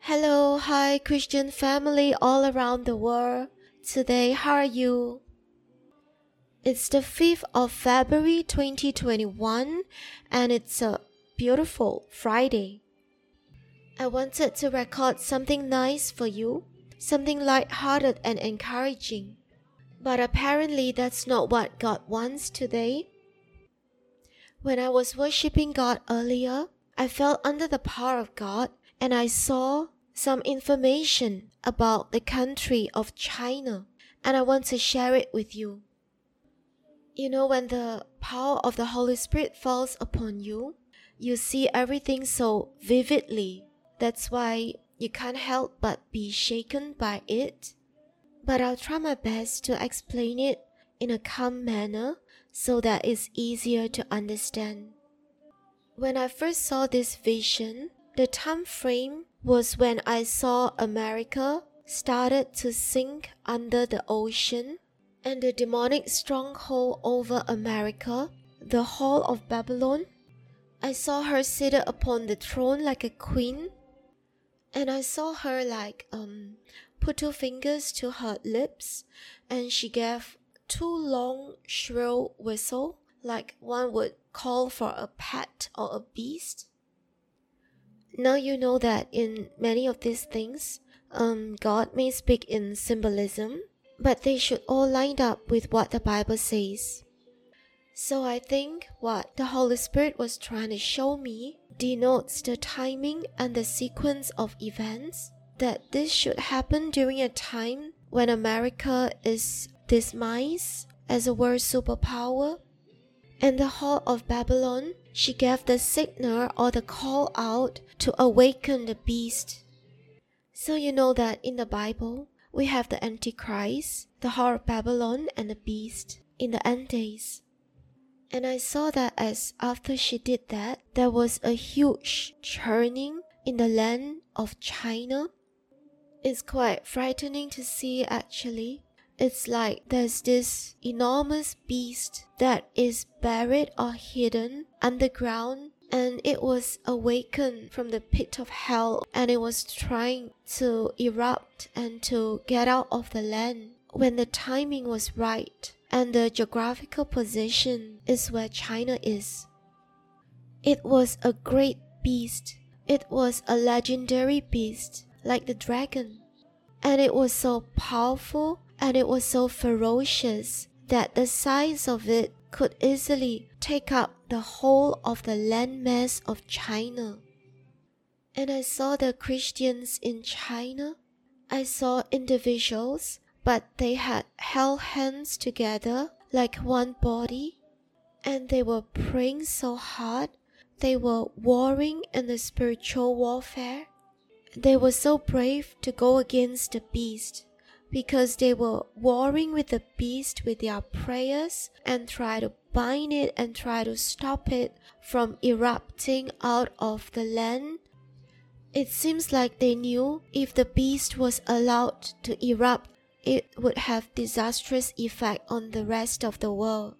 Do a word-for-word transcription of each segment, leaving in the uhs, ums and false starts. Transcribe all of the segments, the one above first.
Hello, hi, Christian family all around the world. Today, how are you? It's the fifth of February twenty twenty-one, and it's a beautiful Friday. I wanted to record something nice for you, something light-hearted and encouraging. But apparently, that's not what God wants today. When I was worshiping God earlier, I felt under the power of God, and I saw some information about the country of China, and I want to share it with you. You know, when the power of the Holy Spirit falls upon you, you see everything so vividly. That's why you can't help but be shaken by it. But I'll try my best to explain it in a calm manner so that it's easier to understand. When I first saw this vision, the time frame was when I saw America started to sink under the ocean, and the demonic stronghold over America, the Hall of Babylon, I saw her seated upon the throne like a queen, and I saw her like um put two fingers to her lips, and she gave two long shrill whistle like one would call for a pet or a beast. Now you know that in many of these things, um, God may speak in symbolism, but they should all line up with what the Bible says. So I think what the Holy Spirit was trying to show me denotes the timing and the sequence of events, that this should happen during a time when America is dismissed as a world superpower. In the Hall of Babylon, she gave the signal or the call out to awaken the beast. So you know that in the Bible, we have the Antichrist, the Hall of Babylon, and the beast in the end days. And I saw that as after she did that, there was a huge churning in the land of China. It's quite frightening to see actually. It's like there's this enormous beast that is buried or hidden underground, and it was awakened from the pit of hell, and it was trying to erupt and to get out of the land when the timing was right, and the geographical position is where China is. It was a great beast. It was a legendary beast like the dragon, and it was so powerful and it was so ferocious that the size of it could easily take up the whole of the landmass of China. And I saw the Christians in China. I saw individuals, but they had held hands together like one body, and they were praying so hard. They were warring in the spiritual warfare. They were so brave to go against the beast, because they were warring with the beast with their prayers and try to bind it and try to stop it from erupting out of the land. It seems like they knew if the beast was allowed to erupt, it would have disastrous effect on the rest of the world.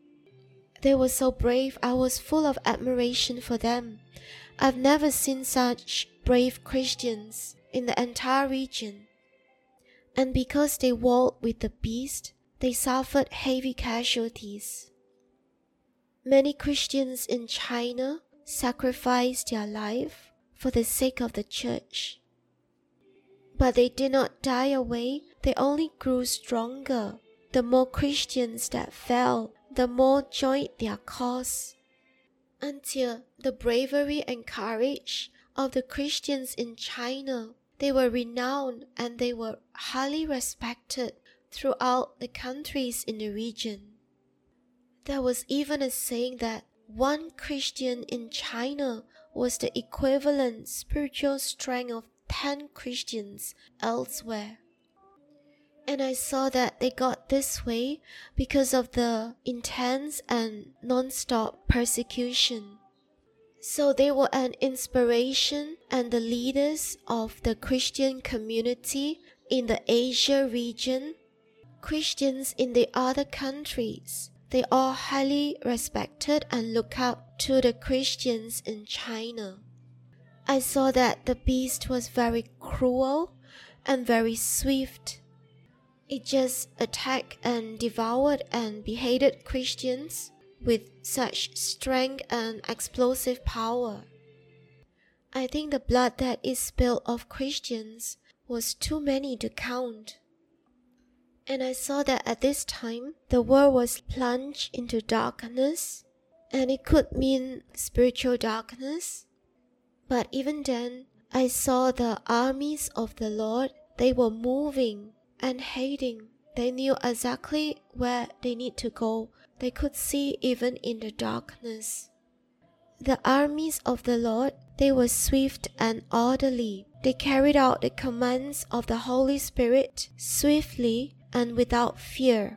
They were so brave. I was full of admiration for them. I've never seen such brave Christians in the entire region. And because they warred with the beast, they suffered heavy casualties. Many Christians in China sacrificed their life for the sake of the church. But they did not die away, they only grew stronger. The more Christians that fell, the more joined their cause, until the bravery and courage of the Christians in China, they were renowned and they were highly respected throughout the countries in the region. There was even a saying that one Christian in China was the equivalent spiritual strength of ten Christians elsewhere. And I saw that they got this way because of the intense and non-stop persecution. So they were an inspiration and the leaders of the Christian community in the Asia region. Christians in the other countries, they all highly respected and look up to the Christians in China. I saw that the beast was very cruel and very swift. It just attacked and devoured and beheaded Christians with such strength and explosive power. I think the blood that is spilled of Christians was too many to count. And I saw that at this time, the world was plunged into darkness, and it could mean spiritual darkness. But even then, I saw the armies of the Lord. They were moving and hating. They knew exactly where they need to go. They could see even in the darkness. The armies of the Lord, they were swift and orderly. They carried out the commands of the Holy Spirit swiftly and without fear.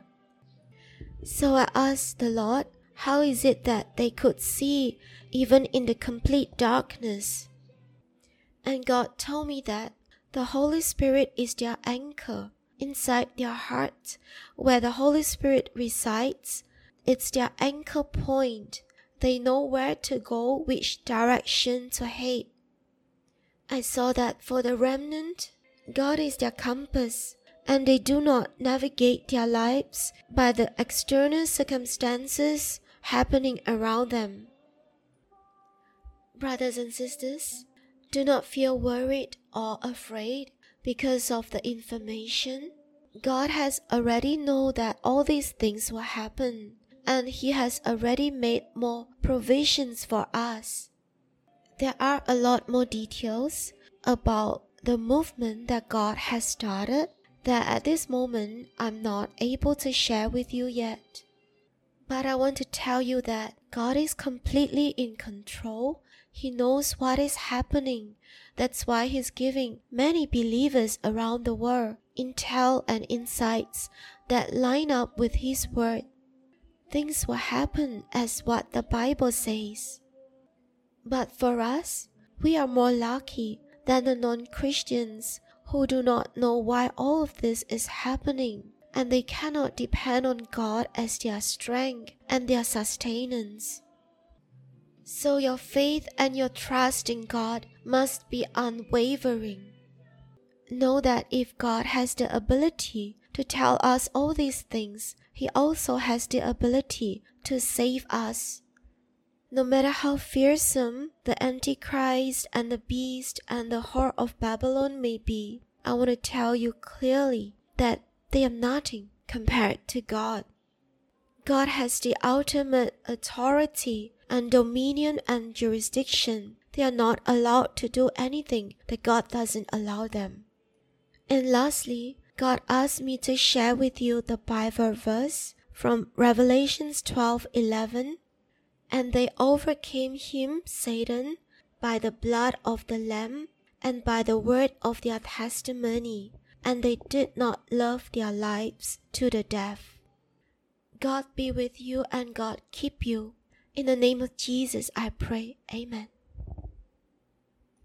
So I asked the Lord, how is it that they could see even in the complete darkness? And God told me that the Holy Spirit is their anchor inside their heart. Where the Holy Spirit resides, it's their anchor point. They know where to go, which direction to head. I saw that for the remnant, God is their compass, and they do not navigate their lives by the external circumstances happening around them. Brothers and sisters, do not feel worried or afraid because of the information. God has already known that all these things will happen, and He has already made more provisions for us. There are a lot more details about the movement that God has started that at this moment I'm not able to share with you yet. But I want to tell you that God is completely in control. He knows what is happening. That's why He's giving many believers around the world intel and insights that line up with His word. Things will happen as what the Bible says. But for us, we are more lucky than the non-Christians who do not know why all of this is happening, and they cannot depend on God as their strength and their sustenance. So your faith and your trust in God must be unwavering. Know that if God has the ability to tell us all these things, He also has the ability to save us. No matter how fearsome the Antichrist and the beast and the whore of Babylon may be, I want to tell you clearly that they are nothing compared to God. God has the ultimate authority and dominion and jurisdiction. They are not allowed to do anything that God doesn't allow them. And lastly, God asked me to share with you the Bible verse from Revelation twelve eleven. And they overcame him, Satan, by the blood of the Lamb and by the word of their testimony, and they did not love their lives to the death. God be with you and God keep you. In the name of Jesus I pray. Amen.